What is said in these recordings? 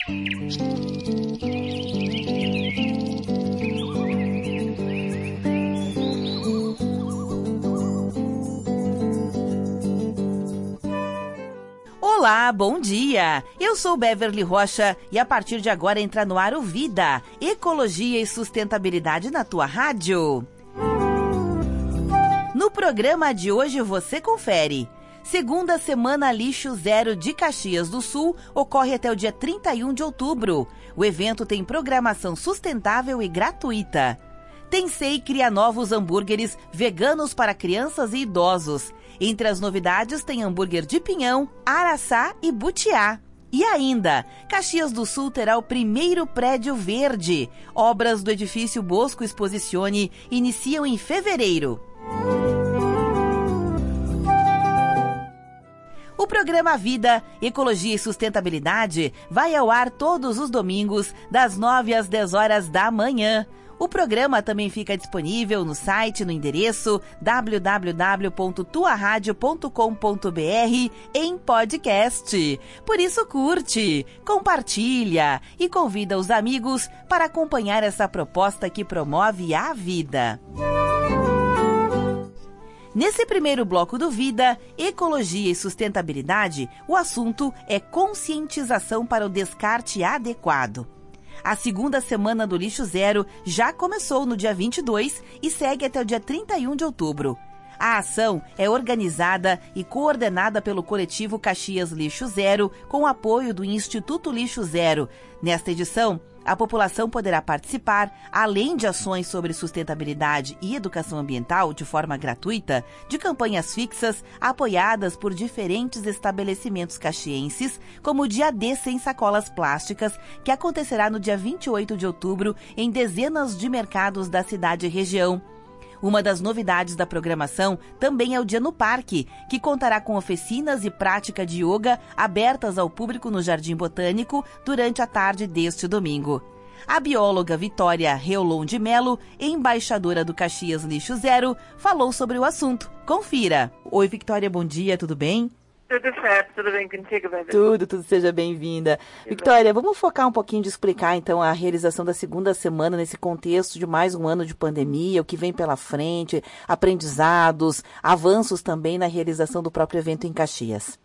Olá, bom dia! Eu sou Beverly Rocha e a partir de agora entra no ar o Vida, Ecologia e Sustentabilidade na tua rádio. No programa de hoje você confere. Segunda Semana Lixo Zero de Caxias do Sul ocorre até o dia 31 de outubro. O evento tem programação sustentável e gratuita. Tensei cria novos hambúrgueres veganos para crianças e idosos. Entre as novidades tem hambúrguer de pinhão, araçá e butiá. E ainda, Caxias do Sul terá o primeiro prédio verde. Obras do edifício Bosco Exposicione iniciam em fevereiro. O programa Vida, Ecologia e Sustentabilidade vai ao ar todos os domingos, das 9 às 10 horas da manhã. O programa também fica disponível no site no endereço www.tuaradio.com.br em podcast. Por isso curte, compartilha e convida os amigos para acompanhar essa proposta que promove a vida. Nesse primeiro bloco do Vida, Ecologia e Sustentabilidade, o assunto é conscientização para o descarte adequado. A segunda semana do Lixo Zero já começou no dia 22 e segue até o dia 31 de outubro. A ação é organizada e coordenada pelo coletivo Caxias Lixo Zero, com o apoio do Instituto Lixo Zero. Nesta edição, a população poderá participar, além de ações sobre sustentabilidade e educação ambiental de forma gratuita, de campanhas fixas apoiadas por diferentes estabelecimentos caxienses, como o Dia D Sem Sacolas Plásticas, que acontecerá no dia 28 de outubro em dezenas de mercados da cidade e região. Uma das novidades da programação também é o Dia no Parque, que contará com oficinas e prática de yoga abertas ao público no Jardim Botânico durante a tarde deste domingo. A bióloga Vitória Reolon de Melo, embaixadora do Caxias Lixo Zero, falou sobre o assunto. Confira! Oi, Vitória, bom dia, tudo bem? Tudo certo, tudo bem contigo, Bebê? Tudo, seja bem-vinda. Victória, vamos focar um pouquinho de explicar, então, a realização da segunda semana nesse contexto de mais um ano de pandemia, o que vem pela frente, aprendizados, avanços também na realização do próprio evento em Caxias.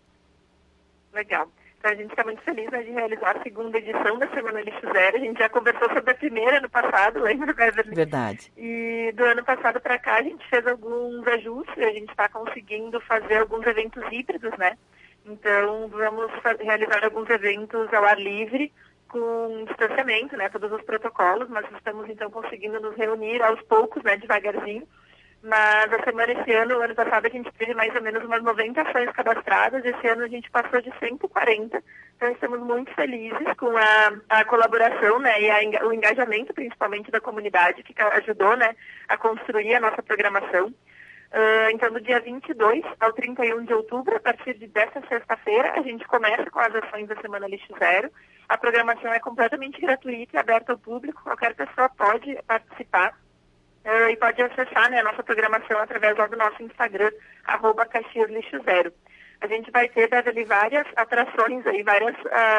Legal. Então, a gente está muito feliz, né, de realizar a segunda edição da Semana Lixo Zero. A gente já conversou sobre a primeira ano passado, lembra, Beverly? Verdade. E do ano passado para cá a gente fez alguns ajustes, a gente está conseguindo fazer alguns eventos híbridos, né? Então, vamos realizar alguns eventos ao ar livre, com distanciamento, né, todos os protocolos, mas estamos então conseguindo nos reunir aos poucos, né, devagarzinho. Mas a semana esse ano, o ano passado, a gente teve mais ou menos umas 90 ações cadastradas. Esse ano a gente passou de 140. Então estamos muito felizes com a colaboração, né, e o engajamento, principalmente da comunidade, que ajudou, né, a construir a nossa programação. Então, do dia 22 ao 31 de outubro, a partir dessa sexta-feira, a gente começa com as ações da Semana Lixo Zero. A programação é completamente gratuita e aberta ao público. Qualquer pessoa pode participar. E pode acessar, né, a nossa programação através lá do nosso Instagram, @CaxiasLixoZero. A gente vai ter, Beverly, várias atrações aí, várias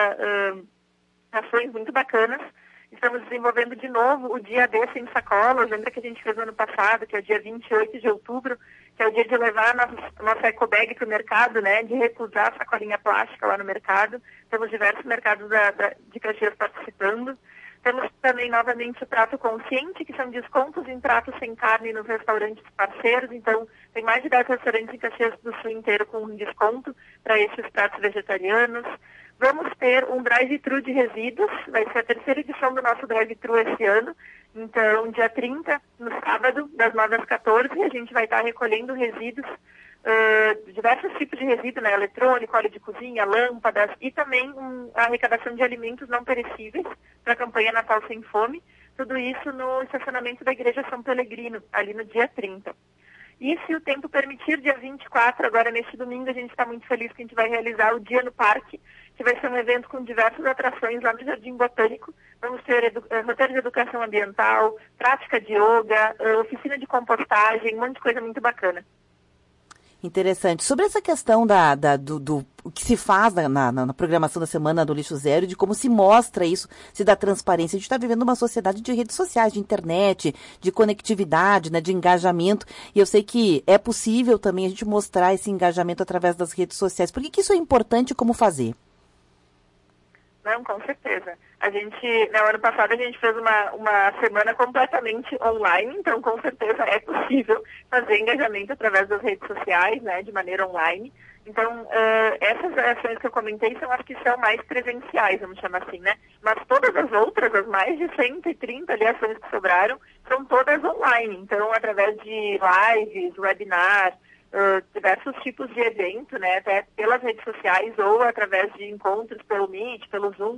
ações muito bacanas. Estamos desenvolvendo de novo o Dia D Sem Sacolas. Lembra que a gente fez no ano passado, que é o dia 28 de outubro, que é o dia de levar a nossa ecobag para o mercado, né, de recusar a sacolinha plástica lá no mercado. Temos diversos mercados de Caxias participando. Temos também, novamente, o Prato Consciente, que são descontos em pratos sem carne nos restaurantes parceiros. Então, tem mais de 10 restaurantes em Caxias do Sul inteiro com desconto para esses pratos vegetarianos. Vamos ter um drive-thru de resíduos. Vai ser a terceira edição do nosso drive-thru esse ano. Então, dia 30, no sábado, das 9 às 14, a gente vai estar recolhendo resíduos, diversos tipos de resíduo, né, eletrônico, óleo de cozinha, lâmpadas, e também a arrecadação de alimentos não perecíveis para a campanha Natal Sem Fome, tudo isso no estacionamento da Igreja São Pelegrino, ali no dia 30. E se o tempo permitir, dia 24, agora neste domingo, a gente está muito feliz que a gente vai realizar o Dia no Parque, que vai ser um evento com diversas atrações lá no Jardim Botânico. Vamos ter roteiro de educação ambiental, prática de yoga, oficina de compostagem, um monte de coisa muito bacana. Interessante. Sobre essa questão do que se faz na programação da Semana do Lixo Zero, de como se mostra isso, se dá transparência. A gente está vivendo uma sociedade de redes sociais, de internet, de conectividade, né, de engajamento. E eu sei que é possível também a gente mostrar esse engajamento através das redes sociais. Por que isso é importante e como fazer? Não, com certeza. No ano passado, a gente fez uma semana completamente online, então, com certeza, é possível fazer engajamento através das redes sociais, né, de maneira online. Então, essas ações que eu comentei são as que são mais presenciais, vamos chamar assim, né? Mas todas as outras, as mais de 130 ações que sobraram, são todas online. Então, através de lives, webinars, diversos tipos de evento, né, até pelas redes sociais ou através de encontros pelo Meet, pelo Zoom,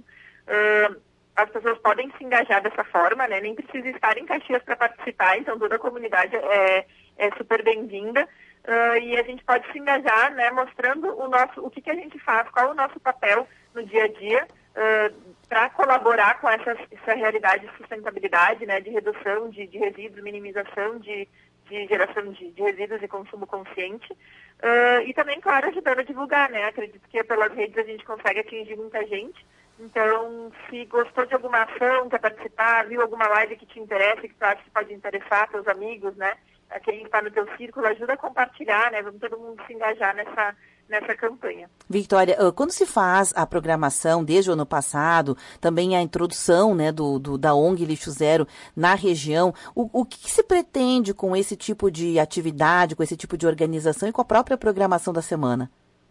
as pessoas podem se engajar dessa forma, né, nem precisa estar em Caxias para participar, então toda a comunidade é super bem-vinda, e a gente pode se engajar, né, mostrando o que a gente faz, qual é o nosso papel no dia a dia, para colaborar com essa realidade de sustentabilidade, né, de redução de resíduos, minimização de geração de resíduos e consumo consciente, e também, claro, ajudando a divulgar, né? Acredito que pelas redes a gente consegue atingir muita gente. Então, se gostou de alguma ação, quer participar, viu alguma live que te interessa, que tu acha que pode interessar teus amigos, né? A quem está no teu círculo, ajuda a compartilhar, né? Vamos todo mundo se engajar nessa campanha. Victória, quando se faz a programação, desde o ano passado, também a introdução, né, da ONG Lixo Zero na região, o que se pretende com esse tipo de atividade, com esse tipo de organização e com a própria programação da semana?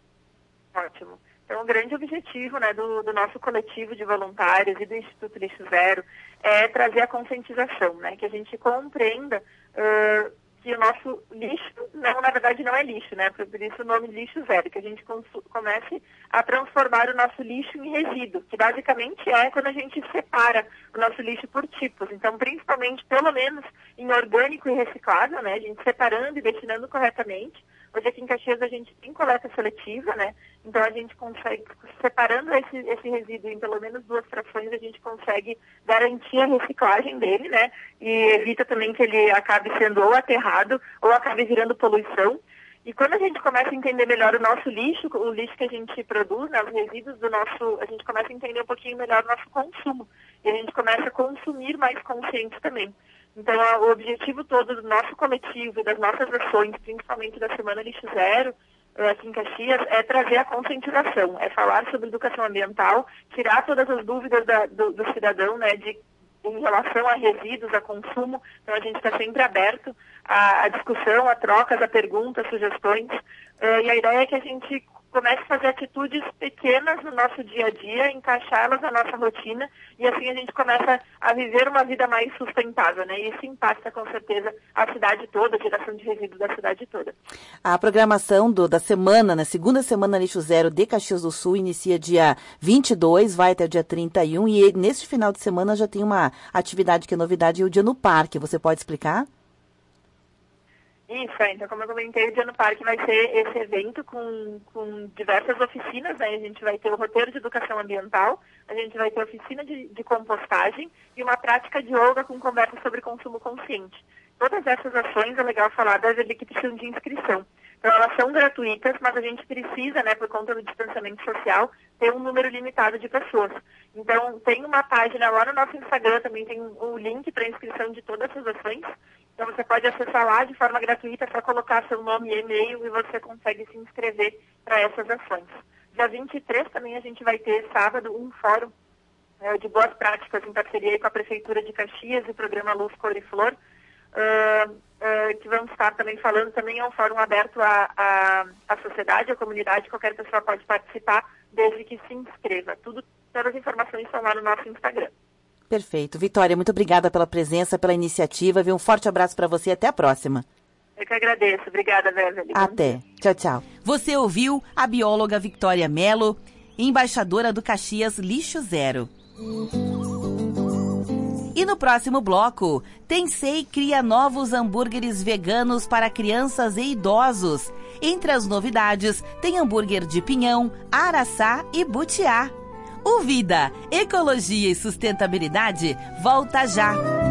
Ótimo. Então, o grande objetivo, né, do nosso coletivo de voluntários e do Instituto Lixo Zero é trazer a conscientização, né, que a gente compreenda que o nosso lixo, na verdade, não é lixo, né? Por isso o nome Lixo Zero, que a gente comece a transformar o nosso lixo em resíduo, que basicamente é quando a gente separa o nosso lixo por tipos. Então, principalmente, pelo menos, em orgânico e reciclável, né? A gente separando e destinando corretamente. Hoje aqui em Caxias a gente tem coleta seletiva, né? Então a gente consegue, separando esse resíduo em pelo menos 2 frações, a gente consegue garantir a reciclagem dele, né? E evita também que ele acabe sendo ou aterrado ou acabe virando poluição. E quando a gente começa a entender melhor o nosso lixo, o lixo que a gente produz, né, os resíduos do nosso, a gente começa a entender um pouquinho melhor o nosso consumo. E a gente começa a consumir mais consciente também. Então, o objetivo todo do nosso coletivo e das nossas ações, principalmente da Semana Lixo Zero, aqui em Caxias, é trazer a conscientização, é falar sobre educação ambiental, tirar todas as dúvidas do cidadão, né, em relação a resíduos, a consumo. Então, a gente está sempre aberto à discussão, a trocas, a perguntas, sugestões. E a ideia é que a gente comece a fazer atitudes pequenas no nosso dia a dia, encaixá-las na nossa rotina, e assim a gente começa a viver uma vida mais sustentável, né? E isso impacta, com certeza, a cidade toda, a geração de resíduos da cidade toda. A programação da semana, na segunda semana Lixo Zero de Caxias do Sul, inicia dia 22, vai até o dia 31, e neste final de semana já tem uma atividade que é novidade, o Dia no Parque. Você pode explicar? Isso, então, como eu comentei, o Dia no Parque vai ser esse evento com diversas oficinas, né? A gente vai ter o roteiro de educação ambiental, a gente vai ter oficina de compostagem e uma prática de yoga com conversa sobre consumo consciente. Todas essas ações, é legal falar, que precisam de inscrição. Então, elas são gratuitas, mas a gente precisa, né, por conta do distanciamento social, ter um número limitado de pessoas. Então, tem uma página lá no nosso Instagram, também tem um link para inscrição de todas essas ações. Então, você pode acessar lá de forma gratuita, só colocar seu nome e e-mail e você consegue se inscrever para essas ações. Dia 23 também a gente vai ter, sábado, um fórum de boas práticas em parceria com a Prefeitura de Caxias e o programa Luz, Cor e Flor, que vamos estar também falando. Também é um fórum aberto à sociedade, à comunidade, qualquer pessoa pode participar, desde que se inscreva. Todas as informações estão lá no nosso Instagram. Perfeito. Vitória, muito obrigada pela presença, pela iniciativa. Um forte abraço para você e até a próxima. Eu que agradeço. Obrigada, Beverly. Até. Tchau, tchau. Você ouviu a bióloga Victória Mello, embaixadora do Caxias Lixo Zero. E no próximo bloco, Tensei cria novos hambúrgueres veganos para crianças e idosos. Entre as novidades, tem hambúrguer de pinhão, araçá e butiá. O Vida, Ecologia e Sustentabilidade volta já!